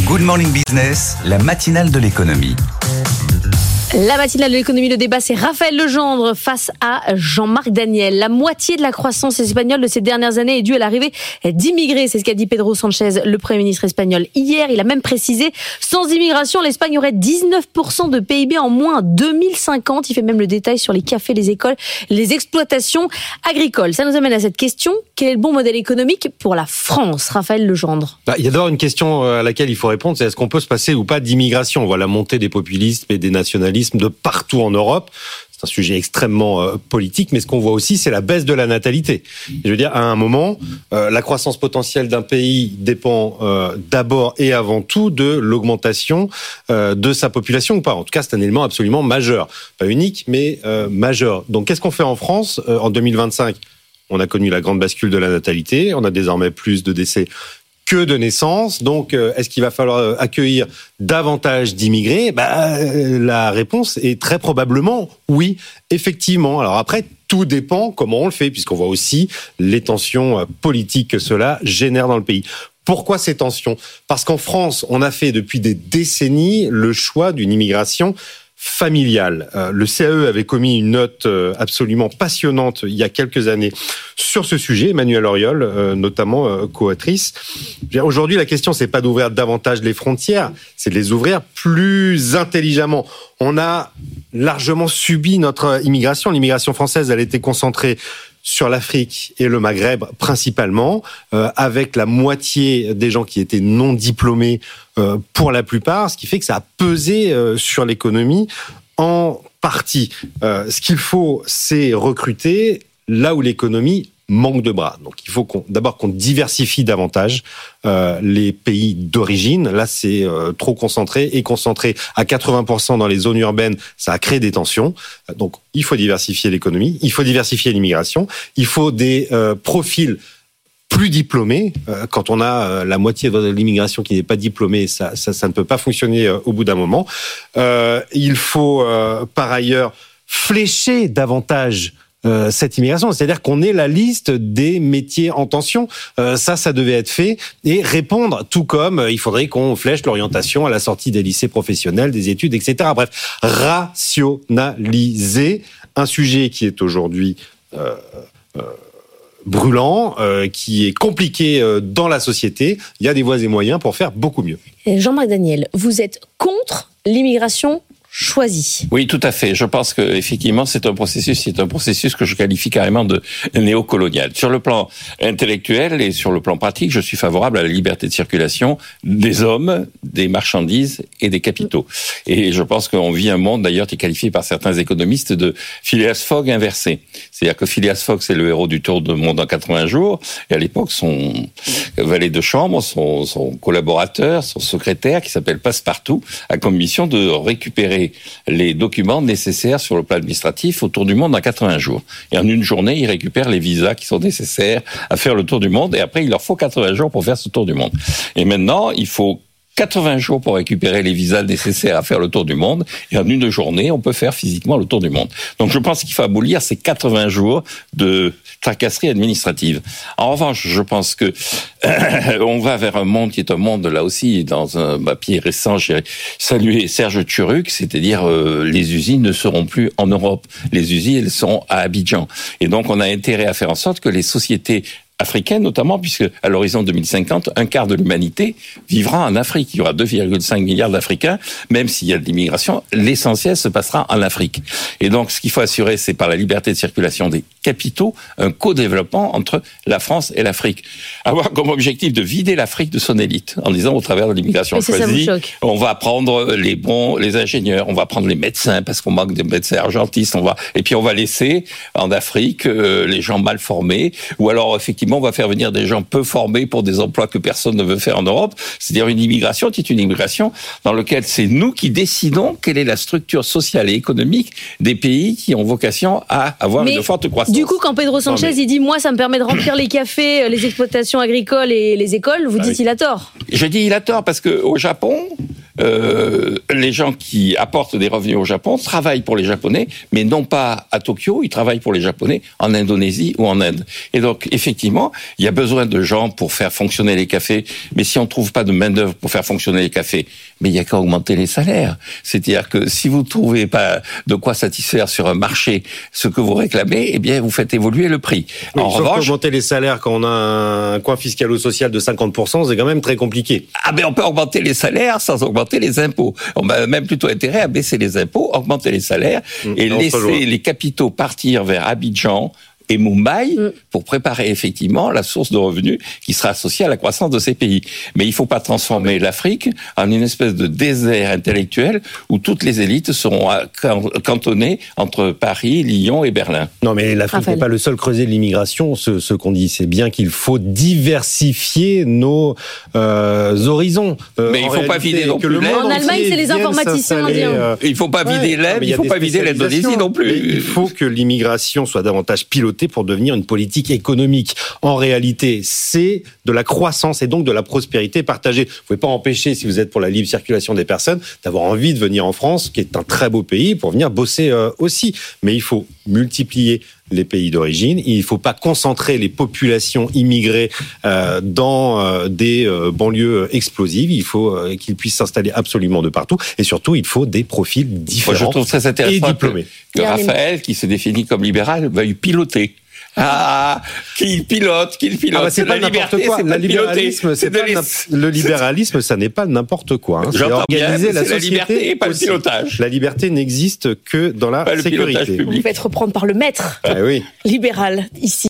Good Morning Business, la matinale de l'économie. La matinale de l'économie, le débat, c'est Raphaël Legendre face à Jean-Marc Daniel. La moitié de la croissance espagnole de ces dernières années est due à l'arrivée d'immigrés. C'est ce qu'a dit Pedro Sánchez, le Premier ministre espagnol, hier. Il a même précisé, sans immigration, l'Espagne aurait 19% de PIB en moins en 2050. Il fait même le détail sur les cafés, les écoles, les exploitations agricoles. Ça nous amène à cette question. Quel est le bon modèle économique pour la France, Raphaël Legendre? Il y a d'abord une question à laquelle il faut répondre, c'est est-ce qu'on peut se passer ou pas d'immigration? On voit la montée des populismes et des nationalismes de partout en Europe. C'est un sujet extrêmement politique, mais ce qu'on voit aussi, c'est la baisse de la natalité. Je veux dire, à un moment, la croissance potentielle d'un pays dépend d'abord et avant tout de l'augmentation de sa population ou pas. En tout cas, c'est un élément absolument majeur. Pas unique, mais majeur. Donc, qu'est-ce qu'on fait en France en 2025 ? On a connu la grande bascule de la natalité. On a désormais plus de décès que de naissances. Donc, est-ce qu'il va falloir accueillir davantage d'immigrés ? La réponse est très probablement oui, effectivement. Alors après, tout dépend comment on le fait, puisqu'on voit aussi les tensions politiques que cela génère dans le pays. Pourquoi ces tensions ? Parce qu'en France, on a fait depuis des décennies le choix d'une immigration familiale. Le CAE avait commis une note absolument passionnante il y a quelques années sur ce sujet. Emmanuelle Auriol, notamment co-autrice. Aujourd'hui, la question, c'est pas d'ouvrir davantage les frontières, c'est de les ouvrir plus intelligemment. On a largement subi notre immigration. L'immigration française, elle était concentrée sur l'Afrique et le Maghreb principalement, avec la moitié des gens qui étaient non diplômés pour la plupart, ce qui fait que ça a pesé sur l'économie en partie. Ce qu'il faut, c'est recruter là où l'économie manque de bras. Donc il faut d'abord qu'on diversifie davantage les pays d'origine. Là, c'est trop concentré à 80% dans les zones urbaines. Ça a créé des tensions. Donc il faut diversifier l'économie, il faut diversifier l'immigration, il faut des profils plus diplômés. Quand on a la moitié de l'immigration qui n'est pas diplômée, ça ne peut pas fonctionner au bout d'un moment. Il faut par ailleurs flécher davantage cette immigration, c'est-à-dire qu'on ait la liste des métiers en tension. Ça devait être fait et répondre, tout comme il faudrait qu'on flèche l'orientation à la sortie des lycées professionnels, des études, etc. Bref, rationaliser un sujet qui est aujourd'hui brûlant, qui est compliqué dans la société. Il y a des voies et moyens pour faire beaucoup mieux. Jean-Marc Daniel, vous êtes contre l'immigration choisi. Oui, tout à fait. Je pense que effectivement, c'est un processus que je qualifie carrément de néocolonial. Sur le plan intellectuel et sur le plan pratique, je suis favorable à la liberté de circulation des hommes, des marchandises et des capitaux. Et je pense qu'on vit un monde, d'ailleurs, qui est qualifié par certains économistes de Phileas Fogg inversé. C'est-à-dire que Phileas Fogg, c'est le héros du tour du monde en 80 jours. Et à l'époque, son valet de chambre, son collaborateur, son secrétaire, qui s'appelle Passepartout, a comme mission de récupérer les documents nécessaires sur le plan administratif au tour du monde en 80 jours. Et en une journée, ils récupèrent les visas qui sont nécessaires à faire le tour du monde. Et après, il leur faut 80 jours pour faire ce tour du monde. Et maintenant, il faut 80 jours pour récupérer les visas nécessaires à faire le tour du monde. Et en une journée, on peut faire physiquement le tour du monde. Donc, je pense qu'il faut abolir ces 80 jours de tracasserie administrative. En revanche, je pense que on va vers un monde qui est un monde, là aussi, dans un papier récent, j'ai salué Serge Tchuruk, c'est-à-dire les usines ne seront plus en Europe. Les usines, elles seront à Abidjan. Et donc, on a intérêt à faire en sorte que les sociétés africaine notamment, puisque à l'horizon 2050, un quart de l'humanité vivra en Afrique. Il y aura 2,5 milliards d'Africains, même s'il y a de l'immigration, l'essentiel se passera en Afrique. Et donc, ce qu'il faut assurer, c'est par la liberté de circulation des capitaux, un co-développement entre la France et l'Afrique. Avoir comme objectif de vider l'Afrique de son élite, en disant au travers de l'immigration choisie, on va prendre les ingénieurs, on va prendre les médecins, parce qu'on manque de médecins argentistes, et puis on va laisser en Afrique les gens mal formés, ou alors effectivement on va faire venir des gens peu formés pour des emplois que personne ne veut faire en Europe. C'est-à-dire une immigration qui est une immigration dans laquelle c'est nous qui décidons quelle est la structure sociale et économique des pays qui ont vocation à avoir une forte croissance. Du coup, quand Pedro Sánchez il dit « moi, ça me permet de remplir les cafés, les exploitations agricoles et les écoles », vous dites il a tort. Je dis il a tort parce qu'au Japon, les gens qui apportent des revenus au Japon travaillent pour les Japonais, mais non pas à Tokyo, ils travaillent pour les Japonais en Indonésie ou en Inde. Et donc, effectivement, il y a besoin de gens pour faire fonctionner les cafés, mais si on ne trouve pas de main-d'œuvre pour faire fonctionner les cafés, mais il n'y a qu'à augmenter les salaires. C'est-à-dire que si vous ne trouvez pas de quoi satisfaire sur un marché ce que vous réclamez, eh bien, vous faites évoluer le prix. Oui, en sauf revanche, augmenter les salaires quand on a un coin fiscalo-social de 50%, c'est quand même très compliqué. ah ben on peut augmenter les salaires sans augmenter les impôts. On a même plutôt intérêt à baisser les impôts, augmenter les salaires et laisser les capitaux partir vers Abidjan et Mumbai pour préparer effectivement la source de revenus qui sera associée à la croissance de ces pays. Mais il ne faut pas transformer l'Afrique en une espèce de désert intellectuel où toutes les élites seront cantonnées entre Paris, Lyon et Berlin. Non, mais l'Afrique n'est pas le seul creuset de l'immigration. Ce qu'on dit, c'est bien qu'il faut diversifier nos horizons. Mais il ne faut pas vider non plus l'Inde. En Allemagne, c'est les informaticiens indiens. Il ne faut pas vider l'Inde, il ne faut pas vider l'Indonésie non plus. Mais il faut que l'immigration soit davantage pilotée pour devenir une politique économique. En réalité, c'est de la croissance et donc de la prospérité partagée. Vous ne pouvez pas empêcher, si vous êtes pour la libre circulation des personnes, d'avoir envie de venir en France, qui est un très beau pays, pour venir bosser aussi. Mais il faut multiplier les pays d'origine. Il ne faut pas concentrer les populations immigrées dans des banlieues explosives. Il faut qu'ils puissent s'installer absolument de partout. Et surtout, il faut des profils différents. Moi, je trouve très intéressant et diplômés. Que Raphaël, qui se définit comme libéral, veuille piloter. Ah, qu'il pilote. Ah bah c'est pas n'importe quoi. Le libéralisme, ça n'est pas n'importe quoi. Hein. C'est organiser la société. La liberté et pas aussi. Le pilotage. La liberté n'existe que dans la sécurité. Vous faites reprendre par le maître Ah oui. libéral ici.